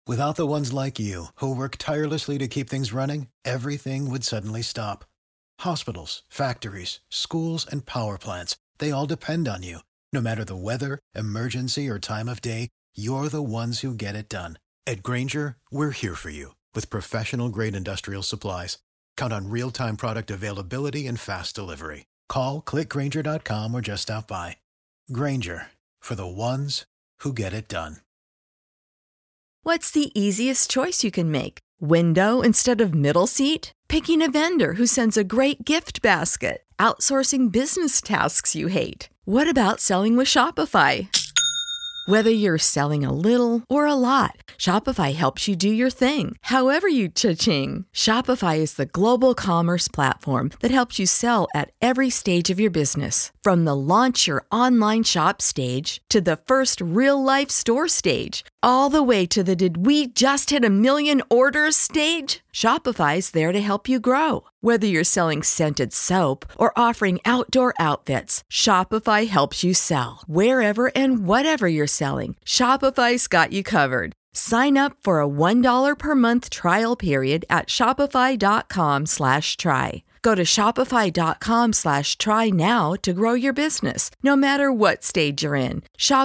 Without the ones like you, who work tirelessly to keep things running, everything would suddenly stop. Hospitals, factories, schools, and power plants, they all depend on you. No matter the weather, emergency, or time of day, you're the ones who get it done. At Grainger, we're here for you with professional-grade industrial supplies. Count on real-time product availability and fast delivery. Call, clickgrainger.com, or just stop by. Grainger, for the ones who get it done. What's the easiest choice you can make? Window instead of middle seat? Picking a vendor who sends a great gift basket? Outsourcing business tasks you hate? What about selling with Shopify? Whether you're selling a little or a lot, Shopify helps you do your thing, however you cha-ching. Shopify is the global commerce platform that helps you sell at every stage of your business. From the launch your online shop stage to the first real-life store stage, all the way to the did we just hit 1 million orders stage. Shopify's there to help you grow. Whether you're selling scented soap or offering outdoor outfits, Shopify helps you sell. Wherever and whatever you're selling, Shopify's got you covered. Sign up for a $1 per month trial period at shopify.com/try. Go to shopify.com/try now to grow your business, no matter what stage you're in.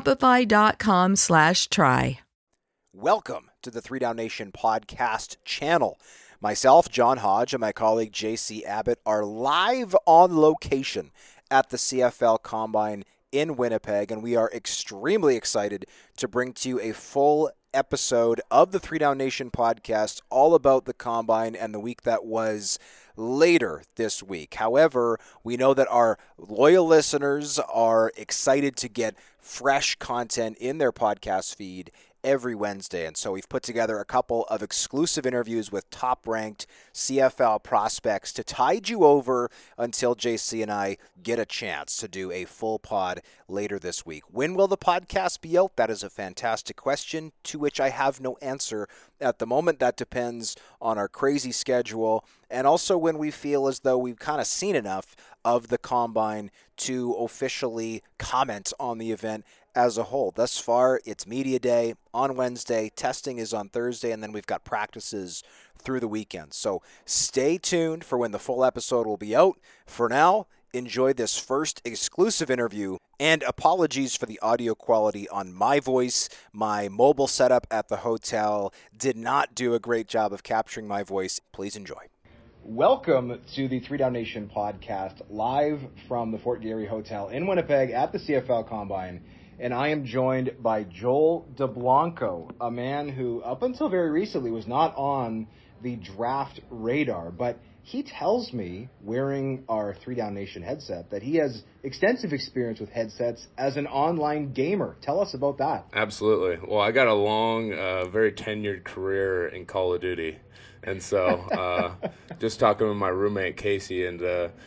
Shopify.com/try. Welcome to the 3 Down Nation podcast channel. Myself, John Hodge, and my colleague JC Abbott are live on location at the CFL Combine in Winnipeg, and we are extremely excited to bring to you a full episode of the 3 Down Nation podcast all about the Combine and the week that was later this week. However, we know that our loyal listeners are excited to get fresh content in their podcast feed every Wednesday. And so we've put together a couple of exclusive interviews with top-ranked CFL prospects to tide you over until JC and I get a chance to do a full pod later this week. When will the podcast be out? That is a fantastic question to which I have no answer at the moment. That depends on our crazy schedule and also when we feel as though we've kind of seen enough of the Combine to officially comment on the event as a whole. Thus far, it's media day on Wednesday, testing is on Thursday, and then we've got practices through the weekend. So stay tuned for when the full episode will be out. For now, enjoy this first exclusive interview, and apologies for the audio quality on my voice. My mobile setup at the hotel did not do a great job of capturing my voice. Please enjoy. Welcome to the 3 Down Nation podcast, live from the Fort Garry Hotel in Winnipeg at the CFL Combine. And I am joined by Joel DeBlanco, a man who, up until very recently, was not on the draft radar. But he tells me, wearing our 3 Down Nation headset, that he has extensive experience with headsets as an online gamer. Tell us about that. Absolutely. Well, I got a long, very tenured career in Call of Duty. And so just talking with my roommate, Casey, and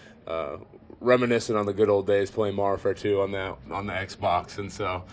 reminiscing on the good old days playing Modern Warfare 2 on the Xbox. And so,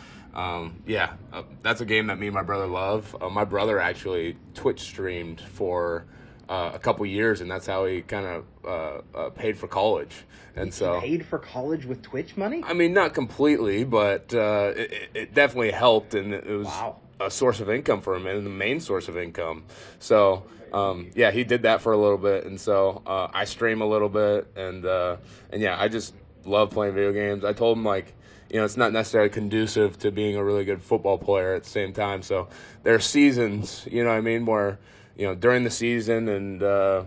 that's a game that me and my brother love. My brother actually Twitch streamed for a couple years, and that's how he kind of paid for college. And so paid for college with Twitch money? I mean, not completely, but it definitely helped, and it was a source of income for him, and the main source of income. So he did that for a little bit, and so I stream a little bit, and I just love playing video games. I told him, it's not necessarily conducive to being a really good football player at the same time. So there are seasons, where, during the season and,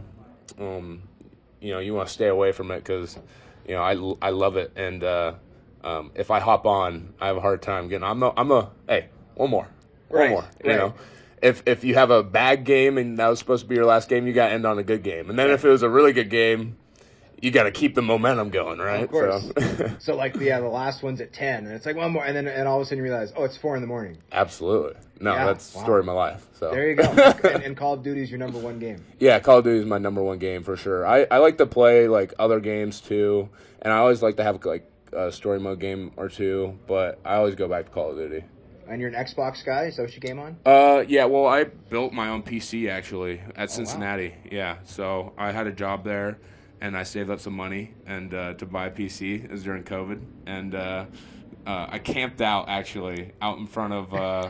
you want to stay away from it because, I love it. And if I hop on, I have a hard time getting, hey, one more, you know. If you have a bad game and that was supposed to be your last game, you got to end on a good game. And then if it was a really good game, you got to keep the momentum going, right? Of course. So the last one's at 10, and it's like one more, and all of a sudden you realize, it's 4 a.m. Absolutely. No, that's the story of my life. So there you go. and Call of Duty is your number one game. Yeah, Call of Duty is my number one game for sure. I like to play other games too, and I always like to have a story mode game or two, but I always go back to Call of Duty. And you're an Xbox guy? Is that what you game on? Yeah, well, I built my own PC, actually, at Cincinnati. Wow. Yeah, so I had a job there, and I saved up some money and to buy a PC. It was during COVID. And I camped out, actually, out in front of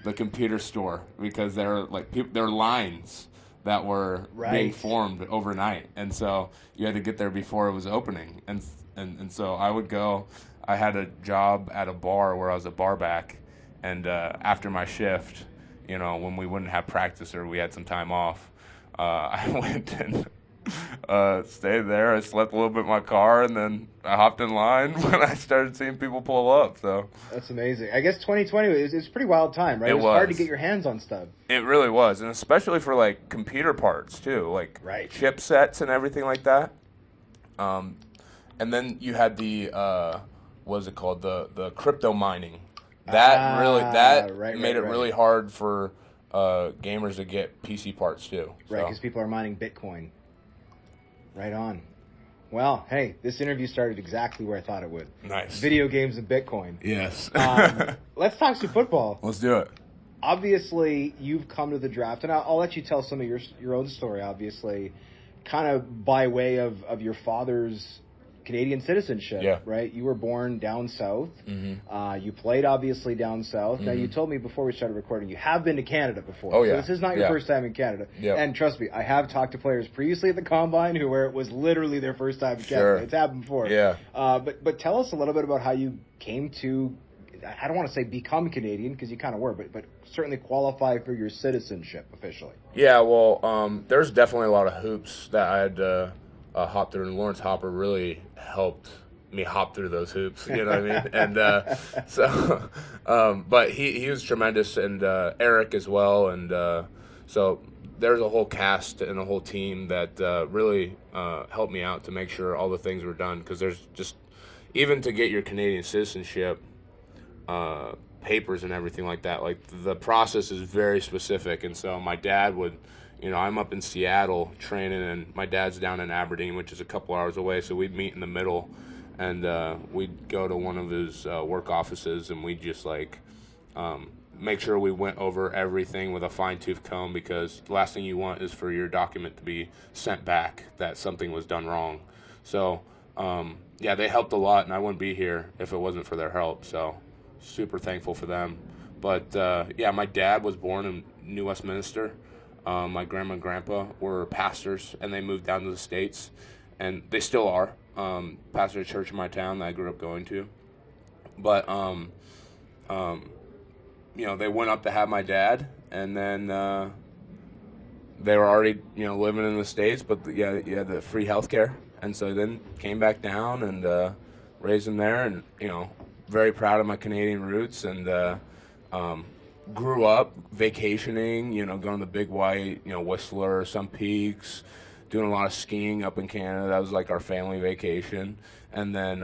the computer store because there were lines that were being formed overnight, and so you had to get there before it was opening, and so I would go. I had a job at a bar where I was a bar back, and after my shift, when we wouldn't have practice or we had some time off, I went and stayed there. I slept a little bit in my car, and then I hopped in line when I started seeing people pull up. So that's amazing. I guess 2020 is a pretty wild time, right? It was hard to get your hands on stuff. It really was, and especially for like computer parts too, like chipsets and everything like that. And then you had the what is it called? The crypto mining. That made it really hard for gamers to get PC parts too. Right, because people are mining Bitcoin. Right on. Well, hey, this interview started exactly where I thought it would. Nice. Video games and Bitcoin. Yes. Let's talk some football. Let's do it. Obviously, you've come to the draft, and I'll let you tell some of your own story, obviously, kind of by way of your father's Canadian citizenship, right? You were born down south. Mm-hmm. You played, obviously, down south. Mm-hmm. Now, you told me before we started recording, you have been to Canada before. Oh, yeah. So this is not your first time in Canada. Yep. And trust me, I have talked to players previously at the Combine where it was literally their first time in Canada. Sure. It's happened before. Yeah. But tell us a little bit about how you came to, I don't want to say become Canadian, because you kind of were, but certainly qualify for your citizenship officially. Yeah, well, there's definitely a lot of hoops that I had to hop through, and Lawrence Hopper really helped me hop through those hoops, you know what I mean? And so, but he was tremendous, and Eric as well, and so there's a whole cast and a whole team that really helped me out to make sure all the things were done, because there's just, even to get your Canadian citizenship papers and everything like that, like the process is very specific, and so my dad would, I'm up in Seattle training, and my dad's down in Aberdeen, which is a couple hours away, so we'd meet in the middle, and we'd go to one of his work offices, and we'd just make sure we went over everything with a fine-tooth comb, because the last thing you want is for your document to be sent back that something was done wrong. So they helped a lot, and I wouldn't be here if it wasn't for their help, so super thankful for them. But my dad was born in New Westminster. My grandma and grandpa were pastors, and they moved down to the States, and they still are. Pastor of a church in my town that I grew up going to. But, they went up to have my dad, and then they were already, living in the States, but you had the free health care. And so then came back down and raised him there, and, very proud of my Canadian roots, and grew up vacationing, going to the Big White, Whistler, some peaks, doing a lot of skiing up in Canada. That was like our family vacation. And then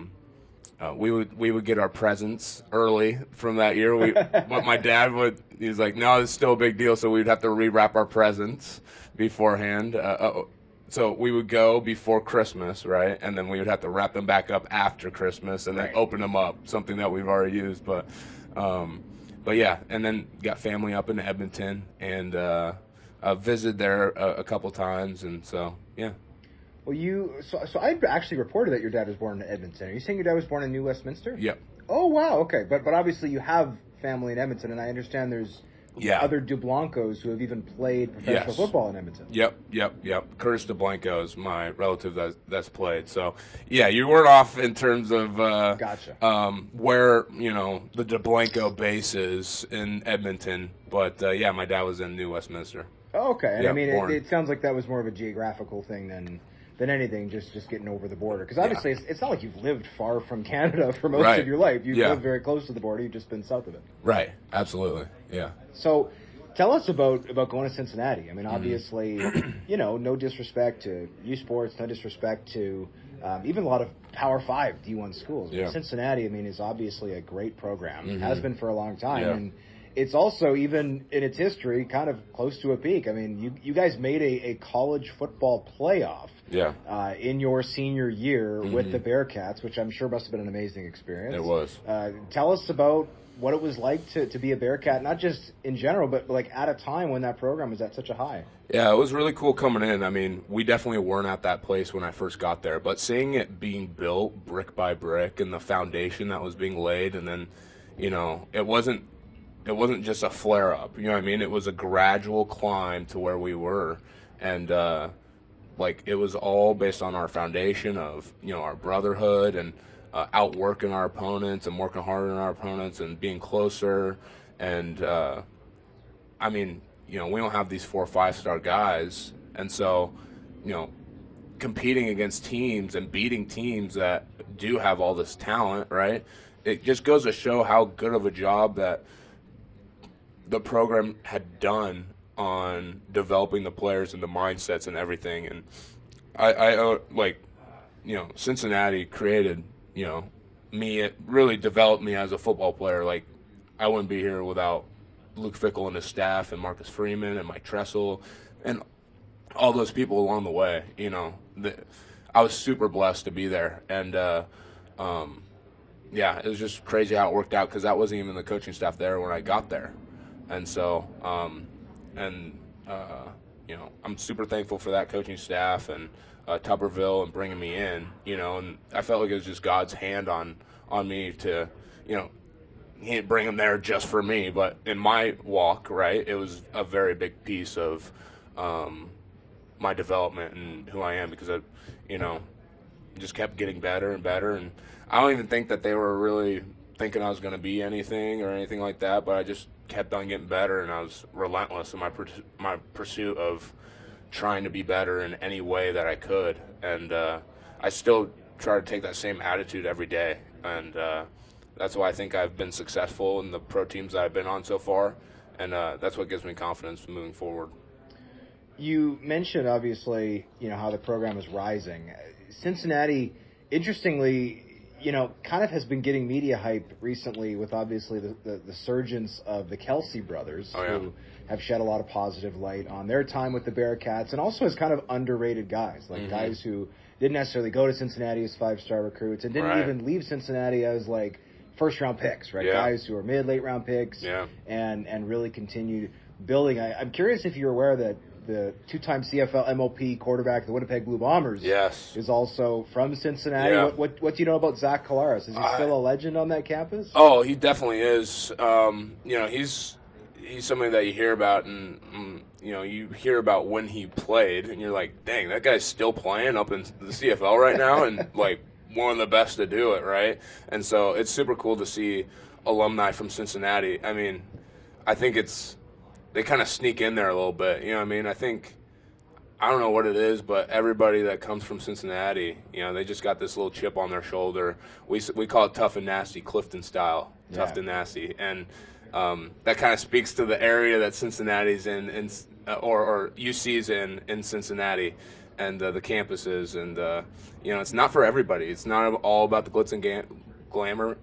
we would get our presents early from that year. But my dad he was like, no, it's still a big deal, so we'd have to rewrap our presents beforehand. So we would go before Christmas, right? And then we would have to wrap them back up after Christmas and then open them up, something that we've already used. But yeah, and then got family up in Edmonton, and visited there a couple times, and so, yeah. Well, so I actually reported that your dad was born in Edmonton. Are you saying your dad was born in New Westminster? Yep. Oh, wow, okay. But obviously you have family in Edmonton, and I understand there's other DeBlancos who have even played professional football in Edmonton. Yep. Curtis DeBlanco is my relative that's played. So, yeah, you weren't off in terms of gotcha. Where, the DeBlanco base is in Edmonton. But, my dad was in New Westminster. Oh, okay. And I mean, it sounds like that was more of a geographical thing than anything, just getting over the border. Because obviously it's not like you've lived far from Canada for most of your life. You've lived very close to the border. You've just been south of it. Right. Absolutely. Yeah. So tell us about going to Cincinnati. I mean, obviously, no disrespect to U Sports, no disrespect to even a lot of Power 5 D1 schools. Yeah. Cincinnati, I mean, is obviously a great program. Has been for a long time. Yeah. And it's also, even in its history, kind of close to a peak. I mean, you guys made a college football playoff in your senior year with the Bearcats, which I'm sure must have been an amazing experience. It was. Tell us about what it was like to be a Bearcat, not just in general, but like at a time when that program was at such a high. Yeah, it was really cool coming in. I mean, we definitely weren't at that place when I first got there, but seeing it being built brick by brick and the foundation that was being laid, and then, it wasn't it wasn't just a flare up. You know what I mean? It was a gradual climb to where we were, and like it was all based on our foundation of our brotherhood and outworking our opponents and working harder than our opponents and being closer. And I mean, we don't have these 4 or 5-star guys, and so competing against teams and beating teams that do have all this talent, right? It just goes to show how good of a job that the program had done on developing the players and the mindsets and everything. And I like, Cincinnati created, me. It really developed me as a football player. Like, I wouldn't be here without Luke Fickell and his staff and Marcus Freeman and Mike Tressel and all those people along the way. I was super blessed to be there. And, yeah, it was just crazy how it worked out because that wasn't even the coaching staff there when I got there. And so, I'm super thankful for that coaching staff and Tuberville and bringing me in, and I felt like it was just God's hand on me to, he didn't bring him there just for me, but in my walk, right, it was a very big piece of my development and who I am because I, just kept getting better and better. And I don't even think that they were really thinking I was going to be anything or anything like that, but I just kept on getting better, and I was relentless in my pursuit of trying to be better in any way that I could. And I still try to take that same attitude every day, and that's why I think I've been successful in the pro teams that I've been on so far, and that's what gives me confidence moving forward. You mentioned, obviously, how the program is rising. Cincinnati, interestingly, kind of has been getting media hype recently with obviously the surgence of the Kelsey brothers, who have shed a lot of positive light on their time with the Bearcats, and also as kind of underrated guys, like guys who didn't necessarily go to Cincinnati as 5-star recruits and didn't even leave Cincinnati as like first-round picks, right? Guys who are mid-late-round picks and really continued building. I'm curious if you're aware that the 2-time CFL MLP quarterback, the Winnipeg Blue Bombers, is also from Cincinnati. Yeah. What do you know about Zach Collaros? Is he still a legend on that campus? Oh, he definitely is. He's somebody that you hear about, and you hear about when he played, and you're like, dang, that guy's still playing up in the CFL right now, and like one of the best to do it, right? And so it's super cool to see alumni from Cincinnati. I mean, I think they kind of sneak in there a little bit. You know what I mean? I don't know what it is, but everybody that comes from Cincinnati, they just got this little chip on their shoulder. We call it tough and nasty, Clifton style, tough and nasty. And that kind of speaks to the area that Cincinnati's in or UC's in Cincinnati and the campuses. And, it's not for everybody. It's not all about the glitz and glamour.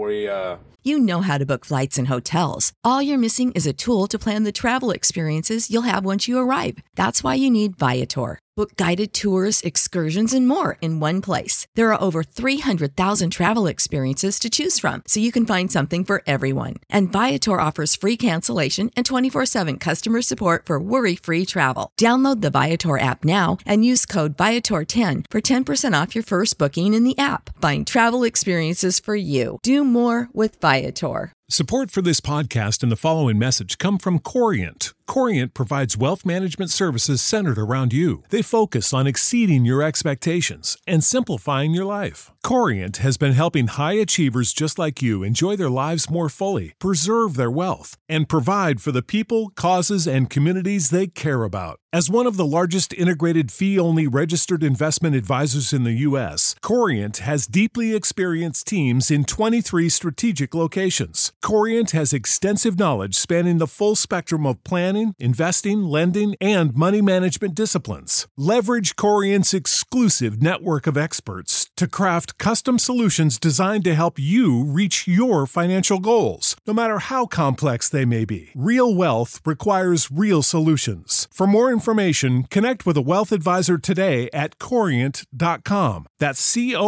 You know how to book flights and hotels. All you're missing is a tool to plan the travel experiences you'll have once you arrive. That's why you need Viator. Book guided tours, excursions, and more in one place. There are over 300,000 travel experiences to choose from, so you can find something for everyone. And Viator offers free cancellation and 24/7 customer support for worry-free travel. Download the Viator app now and use code Viator10 for 10% off your first booking in the app. Find travel experiences for you. Do more with Viator. Support for this podcast and the following message come from Corient. Corient provides wealth management services centered around you. They focus on exceeding your expectations and simplifying your life. Corient has been helping high achievers just like you enjoy their lives more fully, preserve their wealth, and provide for the people, causes, and communities they care about. As one of the largest integrated fee-only registered investment advisors in the U.S., Corient has deeply experienced teams in 23 strategic locations. Corient has extensive knowledge spanning the full spectrum of planning, investing, lending, and money management disciplines. Leverage Corient's exclusive network of experts to craft custom solutions designed to help you reach your financial goals, no matter how complex they may be. Real wealth requires real solutions. For more information, connect with a wealth advisor today at Corient.com. That's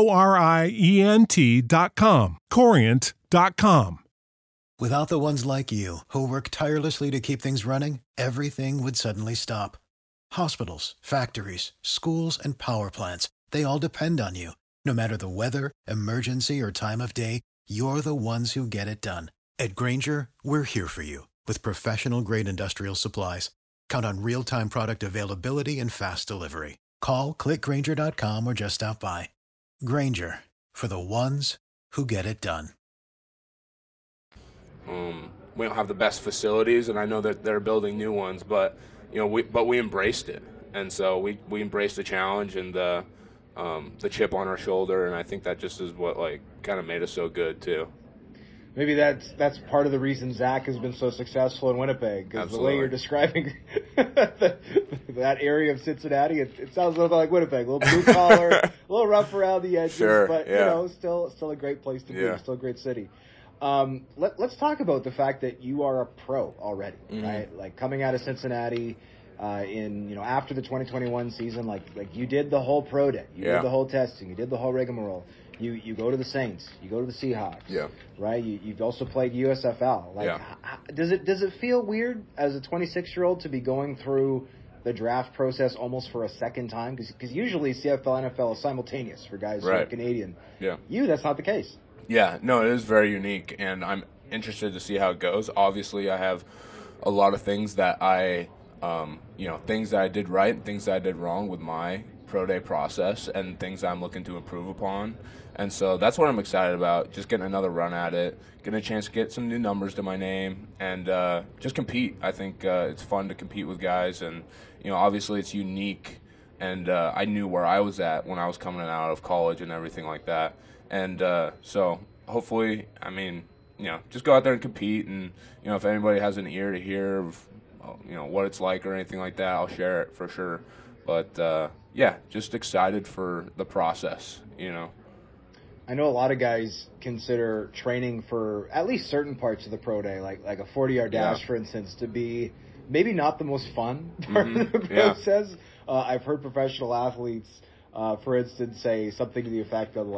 Corient.com. Corient.com. Without the ones like you, who work tirelessly to keep things running, everything would suddenly stop. Hospitals, factories, schools, and power plants, they all depend on you. No matter the weather, emergency, or time of day, you're the ones who get it done. At Grainger, we're here for you with professional-grade industrial supplies. Count on real-time product availability and fast delivery. Call, click Grainger.com, or just stop by. Grainger, for the ones who get it done. We don't have the best facilities, and I know that they're building new ones, but we embraced it, and so we embraced the challenge and the chip on our shoulder, and I think that just is what kind of made us so good too. Maybe that's part of the reason Zach has been so successful in Winnipeg, because the way you're describing that area of Cincinnati, it sounds a little like Winnipeg, a little blue collar, a little rough around the edges, sure, but yeah. Still a great place to be, yeah. Still a great city. Let's talk about the fact that you are a pro already, mm-hmm. right? Like coming out of Cincinnati after the 2021 season, like you did the whole pro day, you did the whole testing, you did the whole rigmarole. You go to the Saints, you go to the Seahawks, right? You've also played USFL. Does it feel weird as a 26-year-old to be going through the draft process almost for a second time? Because usually CFL, NFL is simultaneous for guys who are Canadian. Yeah. That's not the case. Yeah, no, it is very unique, and I'm interested to see how it goes. Obviously, I have a lot of things that things that I did right and things that I did wrong with my pro day process, and things I'm looking to improve upon. And so that's what I'm excited about, just getting another run at it, getting a chance to get some new numbers to my name, and just compete. I think it's fun to compete with guys, and obviously it's unique, and I knew where I was at when I was coming out of college and everything like that. And so hopefully, just go out there and compete, and if anybody has an ear to hear of what it's like or anything like that, I'll share it for sure. But just excited for the process, I know a lot of guys consider training for at least certain parts of the pro day, like a 40-yard dash, for instance, to be maybe not the most fun part of the process. I've heard professional athletes, for instance, say something to the effect of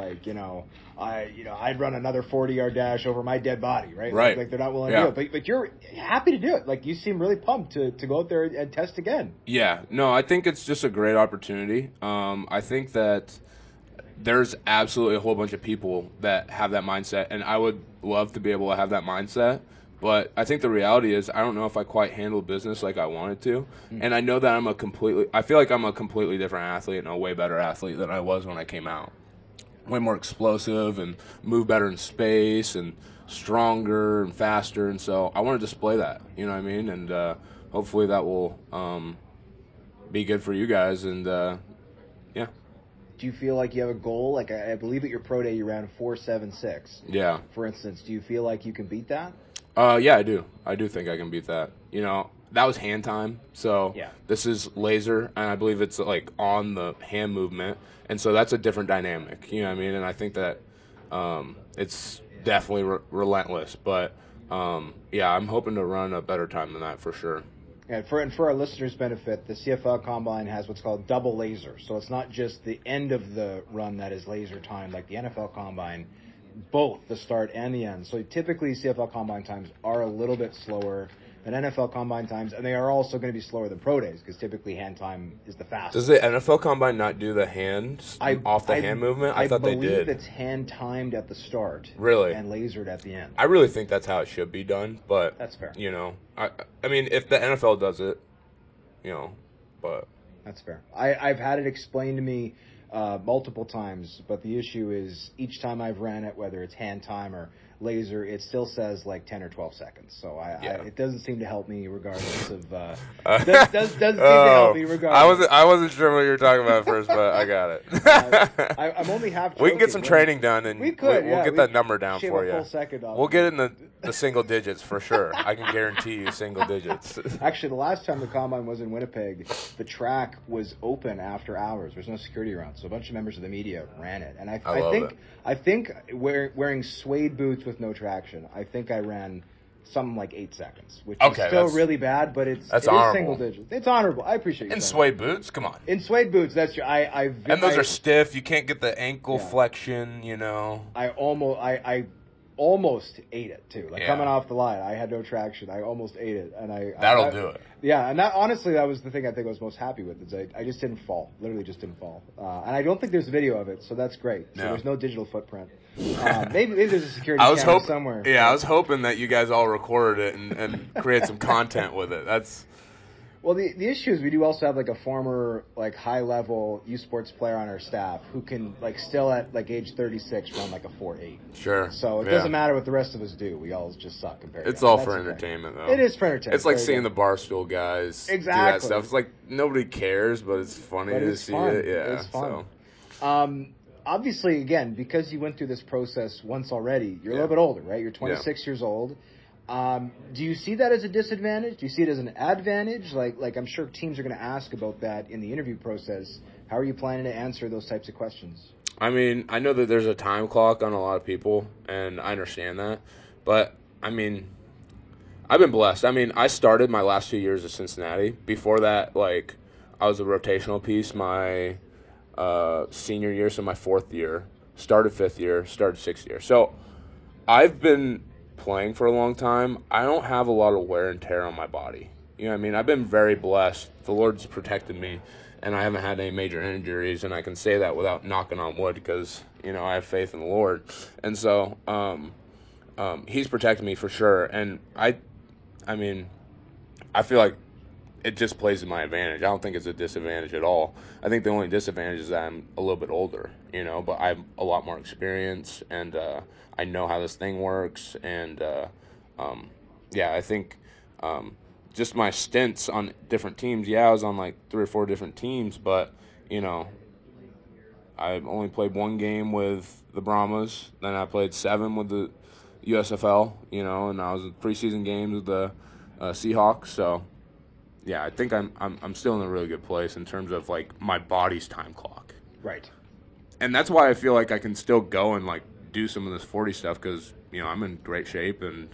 I'd run another 40-yard dash over my dead body, right? Right. Like they're not willing to do it, but you're happy to do it. Like you seem really pumped to go out there and test again. Yeah, no, I think it's just a great opportunity. I think that there's absolutely a whole bunch of people that have that mindset, and I would love to be able to have that mindset. But I think the reality is I don't know if I quite handle business like I wanted to. And I know that I feel like I'm a completely different athlete and a way better athlete than I was when I came out. Way more explosive and move better in space and stronger and faster. And so I want to display that, you know what I mean? And hopefully that will be good for you guys. And yeah. Do you feel like you have a goal? Like I believe at your pro day you ran 4.76. Yeah. For instance, do you feel like you can beat that? Yeah, I do. I do think I can beat that. That was hand time. So this is laser, and I believe it's on the hand movement. And so that's a different dynamic, you know what I mean? And I think that it's definitely relentless. But, I'm hoping to run a better time than that for sure. And for our listeners' benefit, the CFL Combine has what's called double laser. So it's not just the end of the run that is laser time like the NFL Combine, both the start and the end. So typically CFL Combine times are a little bit slower than NFL Combine times, and they are also going to be slower than pro days because typically hand time is the fastest. Does the NFL Combine not do the hand movement? I thought they did. I believe it's hand timed at the start. Really? And lasered at the end. I really think that's how it should be done, but that's fair. I mean, if the NFL does it, but that's fair. I've had it explained to me multiple times, but the issue is each time I've ran it, whether it's hand time or laser, it still says 10 or 12 seconds. So it doesn't seem to help me regardless of doesn't seem to help me regardless. I wasn't sure what you were talking about at first, but I got it. I'm only half joking. We can get some training done, and we'll get that number down for you. Full second off. We'll get in the single digits for sure. I can guarantee you single digits. Actually, the last time the Combine was in Winnipeg, the track was open after hours. There's no security around, so a bunch of members of the media ran it. And I think wearing suede boots with no traction, I think I ran something like 8 seconds, which is still really bad, but it is single digits. It's honorable. I appreciate you. In suede boots? Come on. In suede boots, that's true. And those are stiff. You can't get the ankle flexion, I almost ate it too. Like coming off the line, I had no traction. I almost ate it, and that'll do it. Yeah, and that honestly, that was the thing I think I was most happy with. Is I just didn't fall. Literally, just didn't fall. And I don't think there's video of it, so that's great. So there's no digital footprint. Maybe there's a security camera somewhere. Yeah, I was hoping that you guys all recorded it and create some content with it. That's. Well, the issue is we do also have like a former like high level U Sports player on our staff who can like still at like age 36 run like a 4.8. Sure. So it doesn't matter what the rest of us do. We all just suck compared. It's all for entertainment, though. It is for entertainment. It's like seeing the Barstool guys do that stuff. It's like nobody cares, but it's funny to see it. Yeah, it's fun. So. Obviously, again, because you went through this process once already, you're a little bit older, right? You're 26 years old. Do you see that as a disadvantage? Do you see it as an advantage? Like I'm sure teams are going to ask about that in the interview process. How are you planning to answer those types of questions? I mean, I know that there's a time clock on a lot of people, and I understand that. But, I mean, I've been blessed. I mean, I started my last 2 years at Cincinnati. Before that, like, I was a rotational piece my senior year, so my fourth year. Started fifth year, started sixth year. So, I've been playing for a long time. I don't have a lot of wear and tear on my body. You know what I mean? I've been very blessed. The Lord's protected me, and I haven't had any major injuries, and I can say that without knocking on wood because, you know, I have faith in the Lord. And so He's protected me for sure. And I mean, I feel like it just plays to my advantage. I don't think it's a disadvantage at all. I think the only disadvantage is that I'm a little bit older, you know, but I have a lot more experience, and I know how this thing works. And, I think just my stints on different teams, I was on like 3 or 4 different teams, but, you know, I only played 1 game with the Brahmas. Then I played 7 with the USFL, you know, and I was in preseason games with the Seahawks. So, yeah, I think I'm still in a really good place in terms of like my body's time clock. Right. And that's why I feel like I can still go and like do some of this 40 stuff because, you know, I'm in great shape, and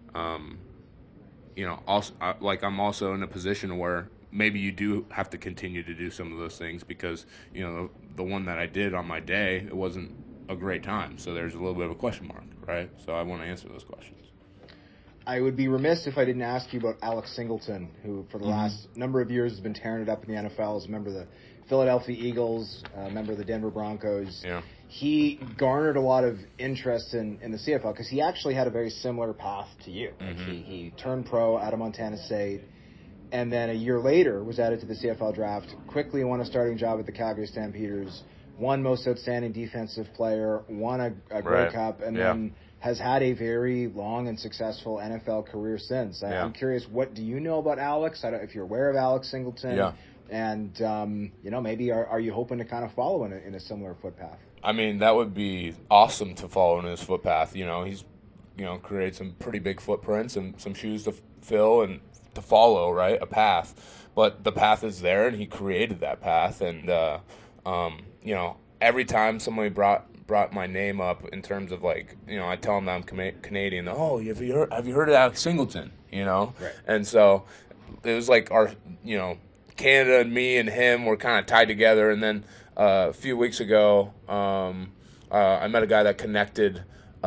you know, also I'm also in a position where maybe you do have to continue to do some of those things because, you know, the one that I did on my day, it wasn't a great time. So there's a little bit of a question mark, right? So I want to answer those questions. I would be remiss if I didn't ask you about Alex Singleton, who for the last number of years has been tearing it up in the NFL as a member of the Philadelphia Eagles, a member of the Denver Broncos. Yeah. He garnered a lot of interest in the CFL because he actually had a very similar path to you. Like he turned pro out of Montana State, and then a year later was added to the CFL draft, quickly won a starting job at the Calgary Stampeders, won Most Outstanding Defensive Player, won a Grey Cup, and then has had a very long and successful NFL career since. I'm curious, what do you know about Alex? I don't, if you're aware of Alex Singleton. Yeah. And, you know, maybe are you hoping to kind of follow in a similar footpath? I mean, that would be awesome to follow in his footpath. You know, he's, you know, created some pretty big footprints and some shoes to fill and to follow, right? A path. But the path is there, and he created that path. And, you know, every time somebody brought my name up in terms of like, you know, I tell them that I'm Canadian. Oh, have you heard of Alex Singleton? You know, right. And so it was like our, you know, Canada and me and him were kind of tied together. And then a few weeks ago, I met a guy that connected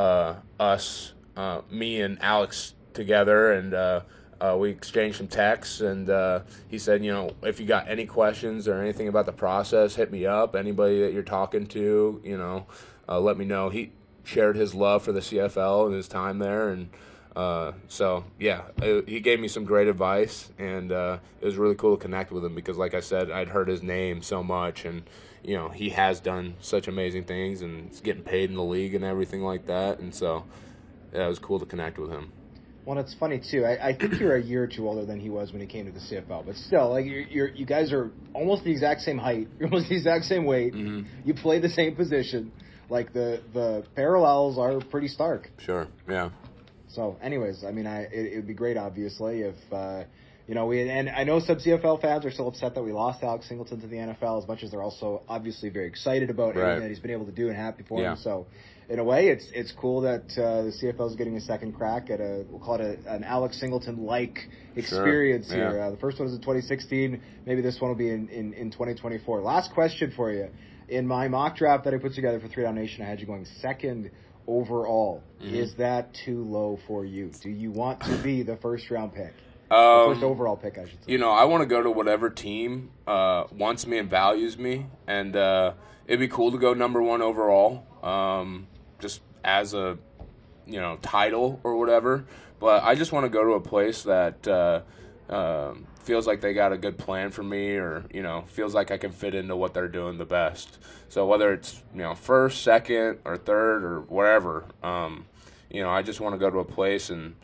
us, me and Alex together, and we exchanged some texts, and he said, you know, if you got any questions or anything about the process, hit me up. Anybody that you're talking to, you know, let me know. He shared his love for the CFL and his time there, and so, yeah, he gave me some great advice, and it was really cool to connect with him because, like I said, I'd heard his name so much, and, you know, he has done such amazing things, and he's getting paid in the league and everything like that, and so, yeah, it was cool to connect with him. Well, it's funny, too. I think you're a year or two older than he was when he came to the CFL. But still, like you guys are almost the exact same height. You're almost the exact same weight. Mm-hmm. You play the same position. Like, the parallels are pretty stark. Sure, yeah. So, anyways, I mean, it would be great, obviously, if, you know, and I know some CFL fans are still upset that we lost Alex Singleton to the NFL, as much as they're also obviously very excited about everything that he's been able to do and happy for him. So, in a way, it's cool that the CFL is getting a second crack at we'll call it an Alex Singleton-like experience here. The first one was in 2016. Maybe this one will be in 2024. Last question for you. In my mock draft that I put together for 3 Down Nation, I had you going second overall. Is that too low for you? Do you want to be the first round pick? First overall pick, I should say. I want to go to whatever team wants me and values me, and it'd be cool to go number 1 overall, just as a title or whatever. But I just want to go to a place that feels like they got a good plan for me, or feels like I can fit into what they're doing the best. So whether it's first, second, or third, or wherever, I just want to go to a place and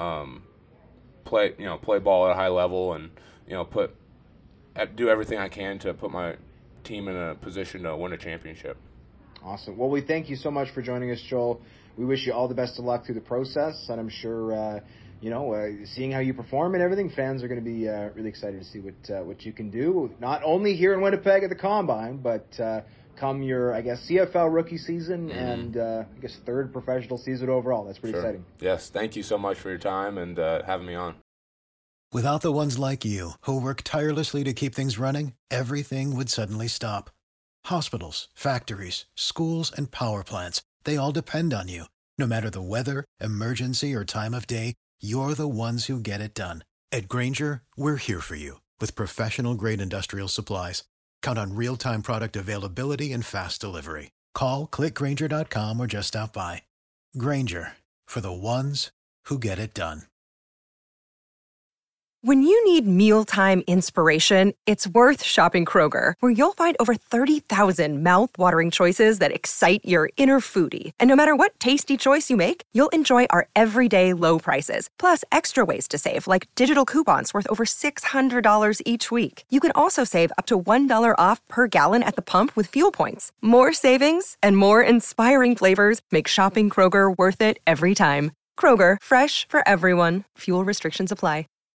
play ball at a high level, and do everything I can to put my team in a position to win a championship. Awesome. Well, we thank you so much for joining us, Joel. We wish you all the best of luck through the process, and I'm sure seeing how you perform and everything, fans are going to be really excited to see what you can do, not only here in Winnipeg at the Combine, but come your, CFL rookie season and, third professional season overall. That's pretty exciting. Yes, thank you so much for your time and having me on. Without the ones like you, who work tirelessly to keep things running, everything would suddenly stop. Hospitals, factories, schools, and power plants, they all depend on you. No matter the weather, emergency, or time of day, you're the ones who get it done. At Grainger, we're here for you with professional-grade industrial supplies. Count on real-time product availability and fast delivery. Call, click.Grainger.com, or just stop by. Grainger, for the ones who get it done. When you need mealtime inspiration, it's worth shopping Kroger, where you'll find over 30,000 mouth-watering choices that excite your inner foodie. And no matter what tasty choice you make, you'll enjoy our everyday low prices, plus extra ways to save, like digital coupons worth over $600 each week. You can also save up to $1 off per gallon at the pump with fuel points. More savings and more inspiring flavors make shopping Kroger worth it every time. Kroger, fresh for everyone. Fuel restrictions apply.